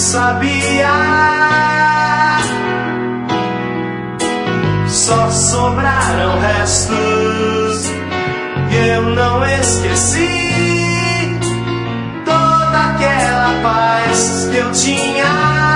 sabia. Só sobraram restos e eu não esqueci toda aquela paz que eu tinha.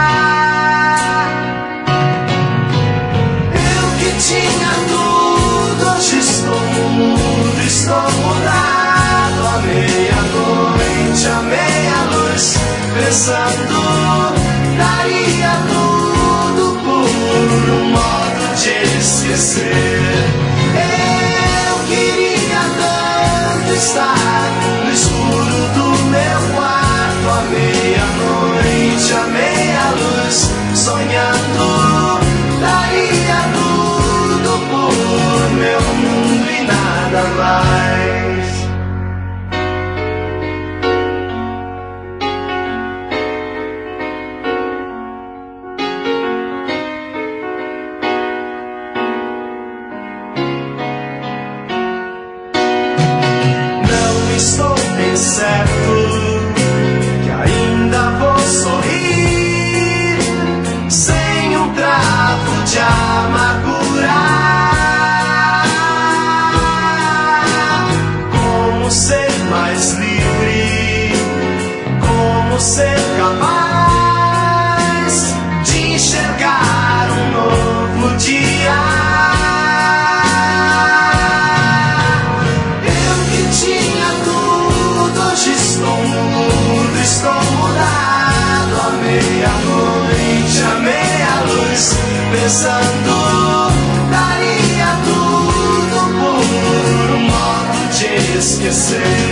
Eu que tinha tudo, hoje estou mudo, estou mudado. À meia-noite, à meia-luz, pensando, daria tudo por um modo de esquecer. Eu queria tanto estar no escuro do meu quarto, à meia-noite, à meia-luz, sonhando, daria tudo por meu mundo e nada mais. Estou bem certo que ainda vou sorrir sem um trapo de amargura. Como ser mais livre, como ser capaz de enxergar um novo dia. Estou mudado, à meia-noite, à meia-luz, pensando, daria tudo por um modo de esquecer.